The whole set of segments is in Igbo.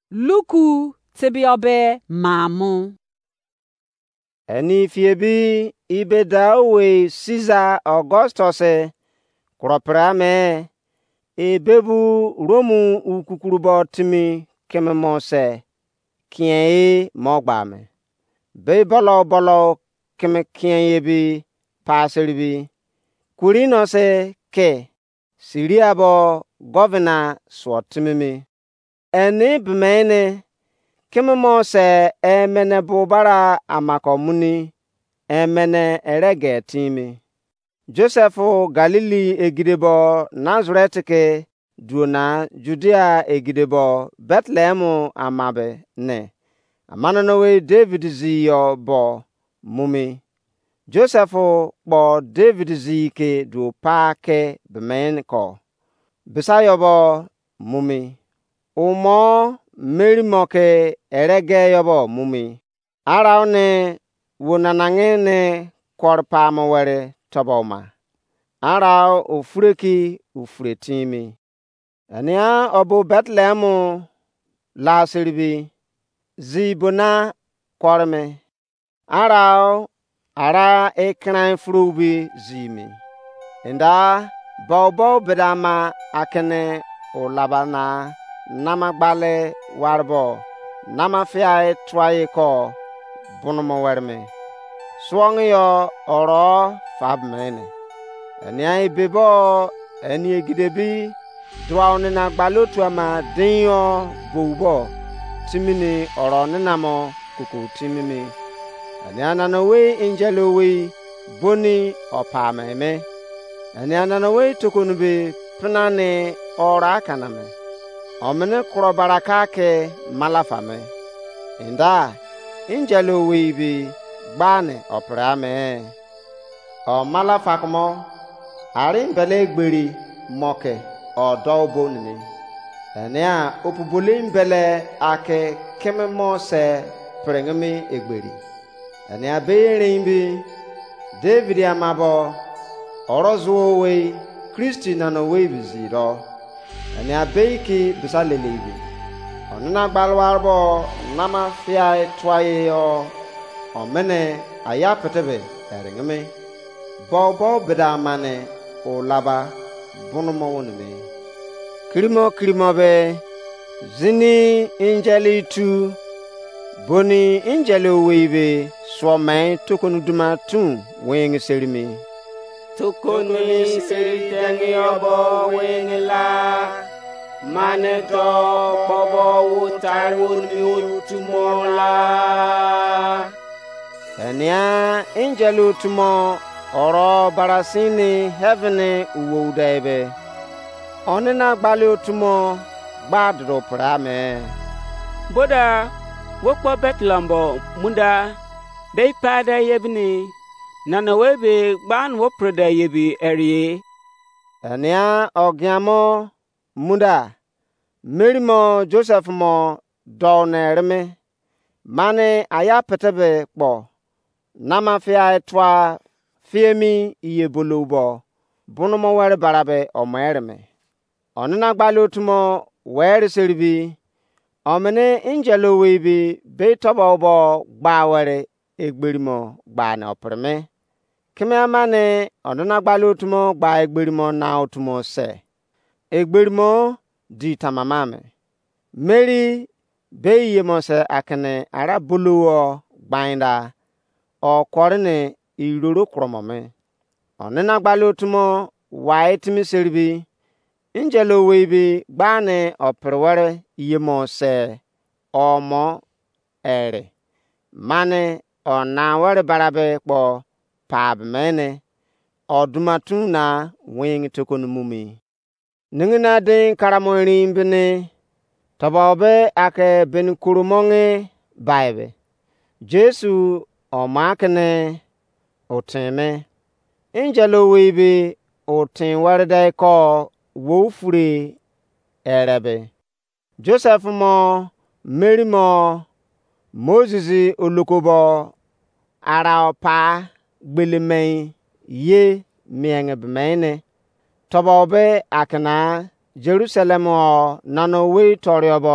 Luku tibiobe mamu. Eni fiebi ibeda we Caesar Augustus kroprame ebebu Romu ukukurubo timi kememose kiye mogbame. Be bolo keme kiye bi paseribi. Kurino se ke Siriabo governor swatimimi. Eni bmene kememose emene bubara amakomuni emene erege timi. Joseph Galili egidebo Nazareth ke duona Judea egidebo Bethlehem amabe ne. Amanowe David ziyo bo mumi. Joseph bo David zi ke du pa ke bmen ko. Bisayobo mumi. Umo Mary moke erege yobo mumi. Araune wonanange ne korpa mawere toboma. Arau ufureki ufuretimi. Ania obu Bethlehem la siribi. Zibona korme. Arau ara ekran frubi zimi. Enda bobo bedama akene olabana nama gbale warbo nama fiae twaye ko bunumo werme swong yo oro fabmene eni bebo eni gidebi dwaone na gbalotu ama dinyo bobo timini oro nenamo kuku timimi eni ananowe injelowe boni opameme eni ananowe tokonubi pinane ora kaname omene kurobaraka ke malafame. Inda injalo wibi gbane oprame. O malafakmo ari mbele gberi moke o dobo nini. Enea opubule mbele ake kememo se prengemi egberi. Enea beyerimbi David amabo orozuo we Kristi nano webi ziro. Eni abeiki bisa lelebi. Onina gbalwarbo nama fiae twaye yo. Omene ayapetebe eringeme. Bobo bedamane o laba bunumo wonime. Kirimo be. Zini injeli tu. Boni injeli webe. Swame tukunu duma tun wengi serimi. Tukuni siritangi obo wengila. Maneto bobo utarun mi utumola. Enia angelu tumo oro barasini heaven uwudebe. Onena gbali utumo gbadro prame. Boda wokpo Betlambo munda bei pada yebni nana webe gban woproda yebi eri. Enia ogiamo munda Mary mo Joseph mo donerme mane aya petebe kpo nama fia etwa fiemi iye bolubo bunumo were barabe omerme onina gbalotumo were seribi omene ingelo webi betobobo gbawere egberimo gbane opreme keme amane onina gbalotumo gba egberimo na otumo se egberimo di tamamame. Mary beye mose akene ara buluwo gbainda o korene iroro kromome. Onena gbalotumo waitimi serbi. Ingelo webi gbane operwere iye mose omo ere. Mane onawere barabe kpo pabmene odumatuna wing tokonumumi. Ningina den karamoirin bene tababe ake ben kurumonge baibe. Jesu omakene oteme. Ingelo webe oten warda ko wofure erebe. Joseph mo Mary mo Moses olokobo ara opa gbelemei ye mienge bemene. Tobobe akana Jerusalem o nano we toriobo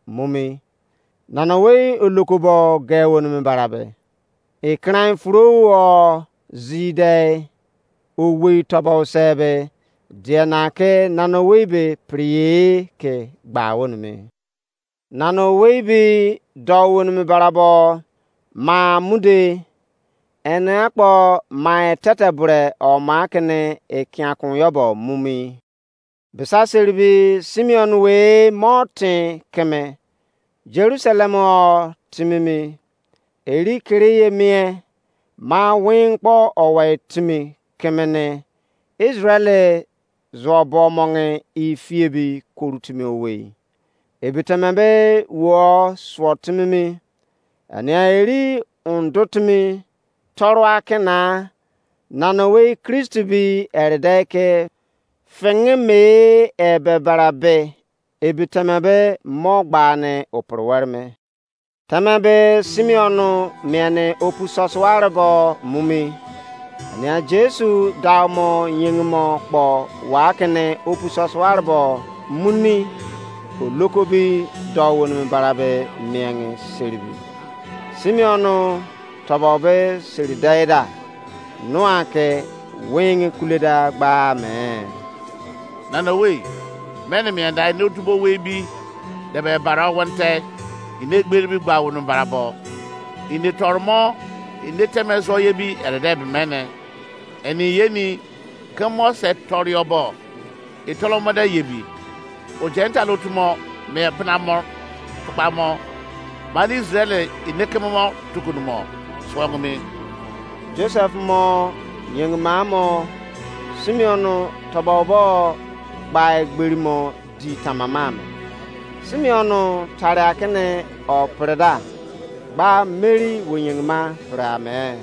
mumi. Nanawe ulukubo gewon mi barabe. Ikran furo o zide owe tobo sebe. Diana ke nanawe be priye ke gbawon mi. Nanawe be dawon mi barabo ma mude ene akpo ma tetebre o ma kene ekiakun yobo mumi. Bisa serbi Simeon we motin keme Jerusalem o timimi eri kriye mie ma winkpo owe timi kemene Israel zobo monge ifiebi korutimi owe ebitemebe wo swotimimi ani eri undotimi toro akena nanawe Kristo bi eredeke fengeme ebebarabe ebitemebe mogbane oporwerme temebe Simeonu miene opusoswarbo mumi ania Jesu dawmo yingmo kpo wakene opusoswarbo muni olokobi dawon barabe mienge seribi Simeonu tobobe seridaida noake wing kuleda gba me Nanawe mene mi andai no tubo we bi de be bara wonte ine gberi bi gba wonu barabo ine tormo ine temeso ye bi erede bi mene eni yeni kemo se toriobo itolomo da ye bi o jenta lotumo me pnamo tukpamo mali Israel ine kemo tukunumo swangumi Joseph mo yengmamo Simeonu tobobo by gbirimo di tamamame Simeonu tare akene o preda ba Mary wonyengma frame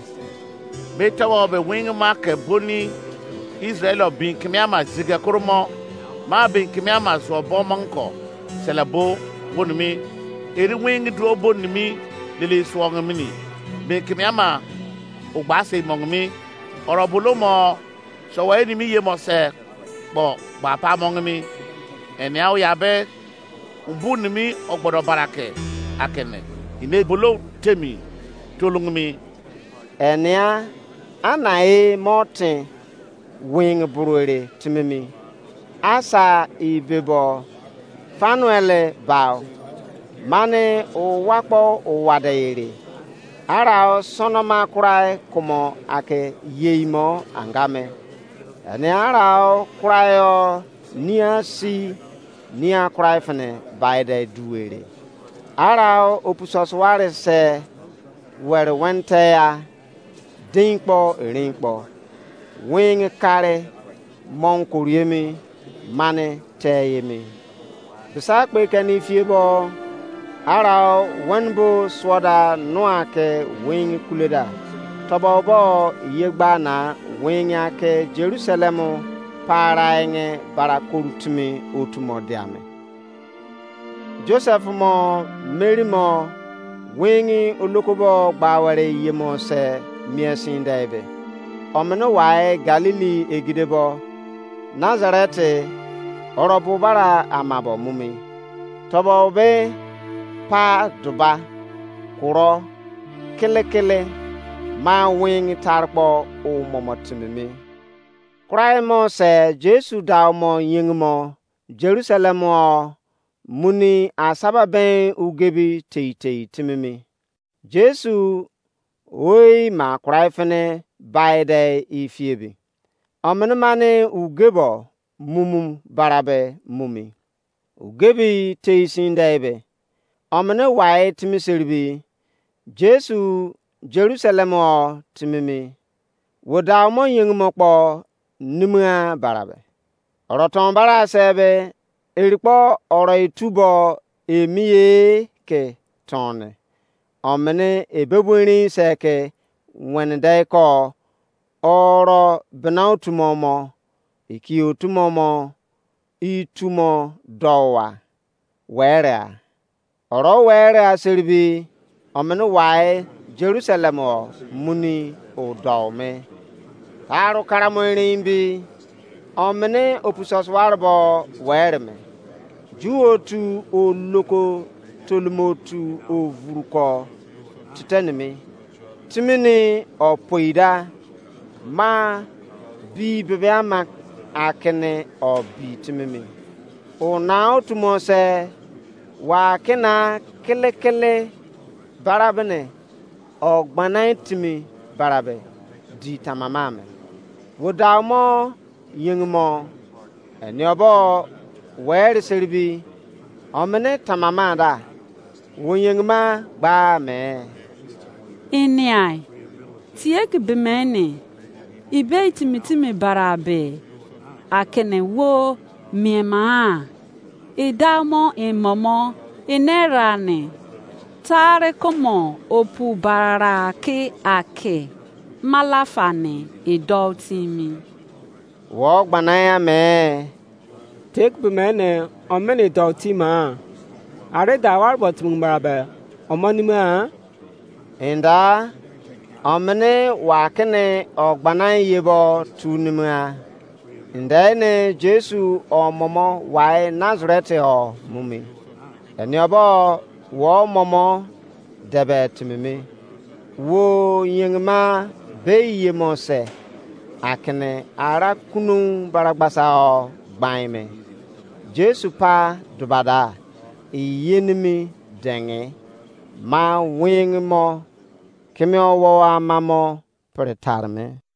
betawo be wingma ke boni Israel bin kemiama ziga kurmo ma bin kemiama so bomonko selabo wonumi eri wing do bonimi lele swongmini bin kemiama ogbase mongmi orobulomo so wa enimi yemo se bo ba pa mongmi enia o yabe ubunimi ogbodo barake akene ine bolo temi tolungmi enia anae motin wing burure timimi asa ibebo fanuele bao mane o wakpo o wadaire ara sonoma kurai como ake yeimo angame ene ara kurai nia si nia kurai fene baide duere ara opusosware se were wente ya dinkpo rinkpo wing kare monkuriemi mane teyemi bisa pe kani fiebo ara wenbo swoda noake wing kuleda tobobo yegba na wing ake Jerusalem para enge bara korutumi otumo diame Joseph mo Mary mo wing olokobo gbaware yemo se miesin daibe omeno wae Galili egidebo Nazareth orobu bara amabo mumi tobobe pa duba kuro kele ma wing tarpo o momotimimi Kraimo se Jesu dawmo yingmo Jerusalem o muni asaba ben ugebi tei timimi Jesu oi ma kraifene baide ifiebi omene mane ugebo mumum barabe mumi ugebi tei sindaibe omene wae timiserbi Jesu Jerusalem o timimi wodawmo yingmo kpo nimua barabe oroton bara sebe erikpo oro itubo emiye ke tone omene ebebwini seke wenedai ko oro benautumomo ikiotumomo itumo dowa were oro were aserbi omene wae Jerusalem o muni o dawme Aro karamoirimbi omene opusoswarbo wereme juotu oloko tolmotu ovuruko titenimi timini opoida ma bi bebeama akene obi timimi onao tumose wa kena kele barabene ogbanai timi barabe di tamamame wodawmo yingmo eniobo wer serbi omene tamamada wonyingma gba me Iniai tiek bimene ibeit mitimi barabe akene wo miema idamo imomo inerane tare komo opu barake ake malafane idoltimi wo gbanaya me tek bimene omene doltima are dawar botum barabe omonima inda omene wakene ogbanai yebo tunima indene Jesu omomo wae Nazareth o mumi eniobo wo momo debet mimi wo yingma beye mose akene ara kunu baragbasa o gbaime Jesu pa dubada iyenimi denge ma wingmo kemio wo amamo pretarme